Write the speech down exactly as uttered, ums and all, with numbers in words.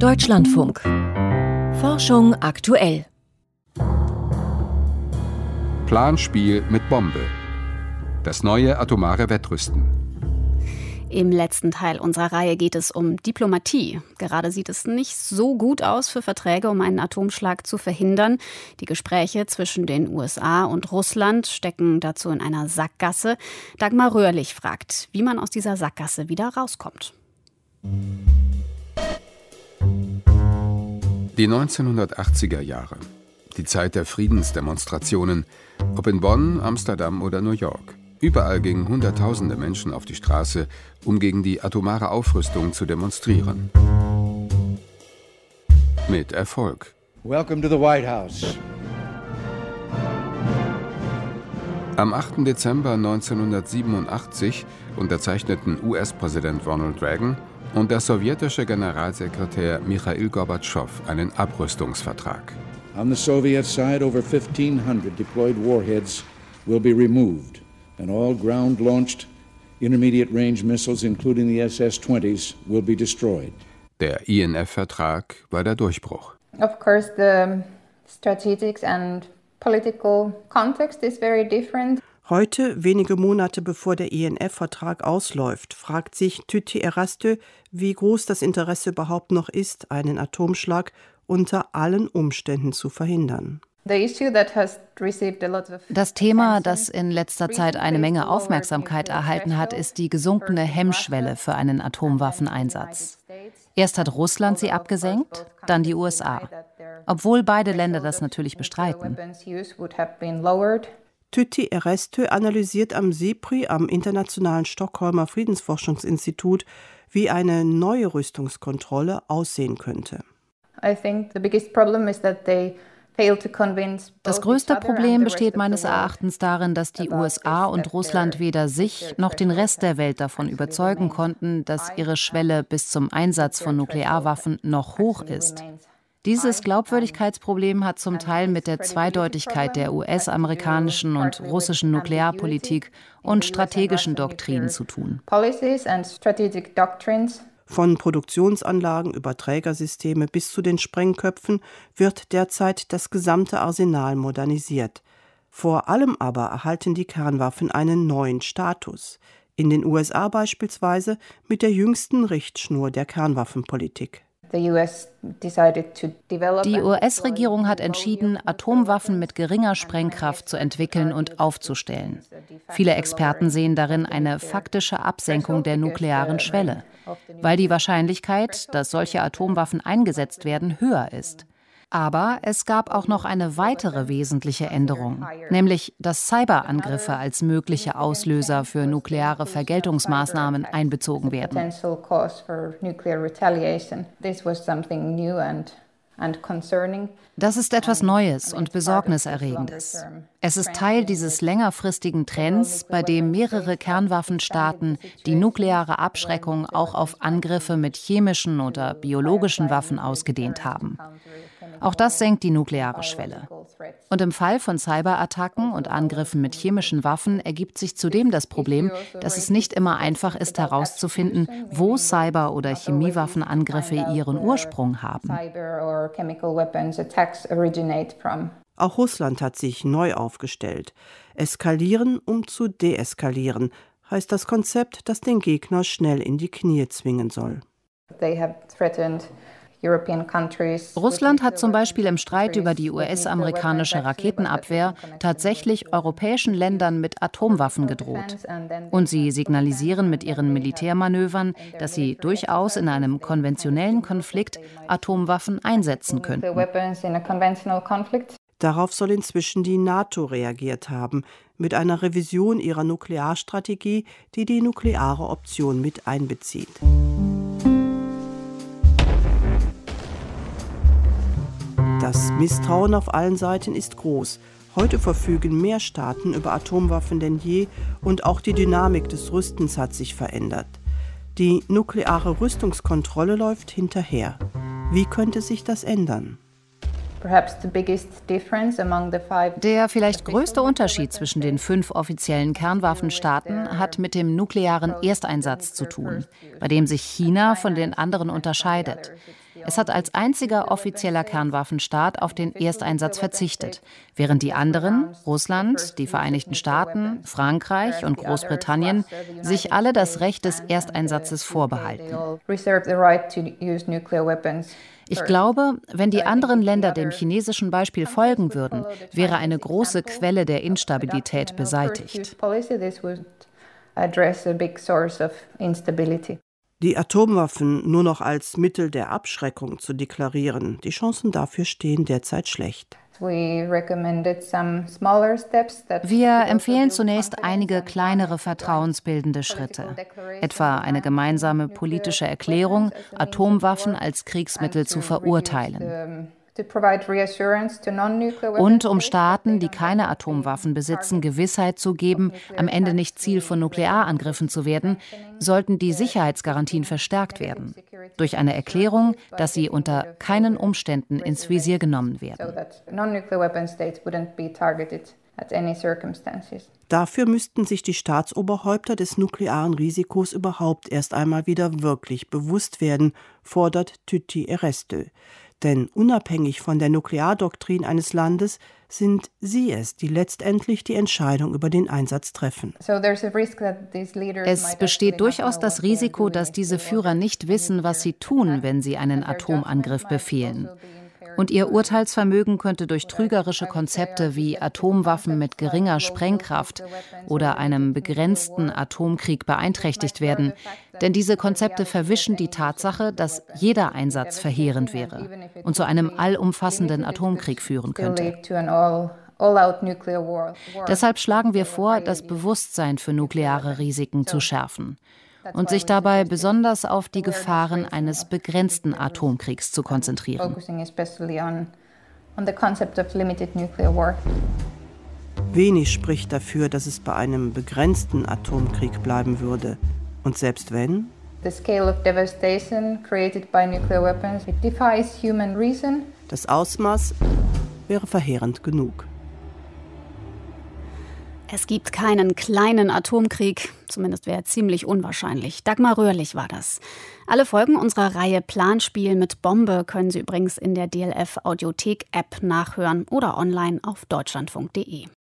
Deutschlandfunk. Forschung aktuell. Planspiel mit Bombe. Das neue atomare Wettrüsten. Im letzten Teil unserer Reihe geht es um Diplomatie. Gerade sieht es nicht so gut aus für Verträge, um einen Atomschlag zu verhindern. Die Gespräche zwischen den U S A und Russland stecken dazu in einer Sackgasse. Dagmar Röhrlich fragt, wie man aus dieser Sackgasse wieder rauskommt. Die neunzehnhundertachtziger Jahre. Die Zeit der Friedensdemonstrationen, ob in Bonn, Amsterdam oder New York. Überall gingen Hunderttausende Menschen auf die Straße, um gegen die atomare Aufrüstung zu demonstrieren. Mit Erfolg. Welcome to the White House. Am achten Dezember neunzehnhundertsiebenundachtzig unterzeichneten U S-Präsident Ronald Reagan und der sowjetische Generalsekretär Michail Gorbatschow einen Abrüstungsvertrag. On the Soviet side, over fifteen hundred deployed warheads will be removed. And all ground-launched intermediate-range missiles, including the S S twenties, will be destroyed. Der I N F-Vertrag war der Durchbruch. Of course, the strategic and political context is very different. Heute, wenige Monate bevor der I N F-Vertrag ausläuft, fragt sich Tytti Erastö, wie groß das Interesse überhaupt noch ist, einen Atomschlag unter allen Umständen zu verhindern. Das Thema, das in letzter Zeit eine Menge Aufmerksamkeit erhalten hat, ist die gesunkene Hemmschwelle für einen Atomwaffeneinsatz. Erst hat Russland sie abgesenkt, dann die U S A. Obwohl beide Länder das natürlich bestreiten. Tytti Erastö analysiert am SIPRI, am Internationalen Stockholmer Friedensforschungsinstitut, wie eine neue Rüstungskontrolle aussehen könnte. Das größte Problem besteht meines Erachtens darin, dass die U S A und Russland weder sich noch den Rest der Welt davon überzeugen konnten, dass ihre Schwelle bis zum Einsatz von Nuklearwaffen noch hoch ist. Dieses Glaubwürdigkeitsproblem hat zum Teil mit der Zweideutigkeit der U S-amerikanischen und russischen Nuklearpolitik und strategischen Doktrinen zu tun. Von Produktionsanlagen über Trägersysteme bis zu den Sprengköpfen wird derzeit das gesamte Arsenal modernisiert. Vor allem aber erhalten die Kernwaffen einen neuen Status. In den U S A beispielsweise mit der jüngsten Richtschnur der Kernwaffenpolitik. Die U S-Regierung hat entschieden, Atomwaffen mit geringer Sprengkraft zu entwickeln und aufzustellen. Viele Experten sehen darin eine faktische Absenkung der nuklearen Schwelle, weil die Wahrscheinlichkeit, dass solche Atomwaffen eingesetzt werden, höher ist. Aber es gab auch noch eine weitere wesentliche Änderung, nämlich dass Cyberangriffe als mögliche Auslöser für nukleare Vergeltungsmaßnahmen einbezogen werden. Das ist etwas Neues und Besorgniserregendes. Es ist Teil dieses längerfristigen Trends, bei dem mehrere Kernwaffenstaaten die nukleare Abschreckung auch auf Angriffe mit chemischen oder biologischen Waffen ausgedehnt haben. Auch das senkt die nukleare Schwelle. Und im Fall von Cyberattacken und Angriffen mit chemischen Waffen ergibt sich zudem das Problem, dass es nicht immer einfach ist herauszufinden, wo Cyber- oder Chemiewaffenangriffe ihren Ursprung haben. Auch Russland hat sich neu aufgestellt. Eskalieren, um zu deeskalieren, heißt das Konzept, das den Gegner schnell in die Knie zwingen soll. Russland hat zum Beispiel im Streit über die U S-amerikanische Raketenabwehr tatsächlich europäischen Ländern mit Atomwaffen gedroht. Und sie signalisieren mit ihren Militärmanövern, dass sie durchaus in einem konventionellen Konflikt Atomwaffen einsetzen könnten. Darauf soll inzwischen die NATO reagiert haben, mit einer Revision ihrer Nuklearstrategie, die die nukleare Option mit einbezieht. Das Misstrauen auf allen Seiten ist groß. Heute verfügen mehr Staaten über Atomwaffen denn je und auch die Dynamik des Rüstens hat sich verändert. Die nukleare Rüstungskontrolle läuft hinterher. Wie könnte sich das ändern? Der vielleicht größte Unterschied zwischen den fünf offiziellen Kernwaffenstaaten hat mit dem nuklearen Ersteinsatz zu tun, bei dem sich China von den anderen unterscheidet. Es hat als einziger offizieller Kernwaffenstaat auf den Ersteinsatz verzichtet, während die anderen, Russland, die Vereinigten Staaten, Frankreich und Großbritannien, sich alle das Recht des Ersteinsatzes vorbehalten. Ich glaube, wenn die anderen Länder dem chinesischen Beispiel folgen würden, wäre eine große Quelle der Instabilität beseitigt. Die Atomwaffen nur noch als Mittel der Abschreckung zu deklarieren, die Chancen dafür stehen derzeit schlecht. Wir empfehlen zunächst einige kleinere vertrauensbildende Schritte, etwa eine gemeinsame politische Erklärung, Atomwaffen als Kriegsmittel zu verurteilen. Und um Staaten, die keine Atomwaffen besitzen, Gewissheit zu geben, am Ende nicht Ziel von Nuklearangriffen zu werden, sollten die Sicherheitsgarantien verstärkt werden. Durch eine Erklärung, dass sie unter keinen Umständen ins Visier genommen werden. Dafür müssten sich die Staatsoberhäupter des nuklearen Risikos überhaupt erst einmal wieder wirklich bewusst werden, fordert Tytti Erestö. Denn unabhängig von der Nukleardoktrin eines Landes sind sie es, die letztendlich die Entscheidung über den Einsatz treffen. Es besteht durchaus das Risiko, dass diese Führer nicht wissen, was sie tun, wenn sie einen Atomangriff befehlen. Und ihr Urteilsvermögen könnte durch trügerische Konzepte wie Atomwaffen mit geringer Sprengkraft oder einem begrenzten Atomkrieg beeinträchtigt werden. Denn diese Konzepte verwischen die Tatsache, dass jeder Einsatz verheerend wäre und zu einem allumfassenden Atomkrieg führen könnte. Deshalb schlagen wir vor, das Bewusstsein für nukleare Risiken zu schärfen und sich dabei besonders auf die Gefahren eines begrenzten Atomkriegs zu konzentrieren. Wenig spricht dafür, dass es bei einem begrenzten Atomkrieg bleiben würde. Und selbst wenn? Das Ausmaß wäre verheerend genug. Es gibt keinen kleinen Atomkrieg, zumindest wäre ziemlich unwahrscheinlich. Dagmar Röhrlich war das. Alle Folgen unserer Reihe Planspiel mit Bombe können Sie übrigens in der D L F Audiothek-App nachhören oder online auf deutschlandfunk punkt de.